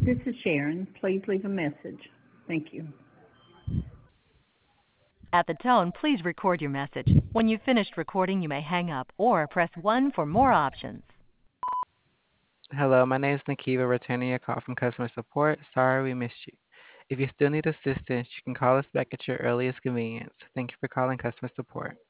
This is Sharon. Please leave a message. Thank you. At the tone, please record your message. When you've finished recording, you may hang up or press 1 for more options. Hello, my name is Nakiva, returning your call from customer support. Sorry we missed you. If you still need assistance, you can call us back at your earliest convenience. Thank you for calling customer support.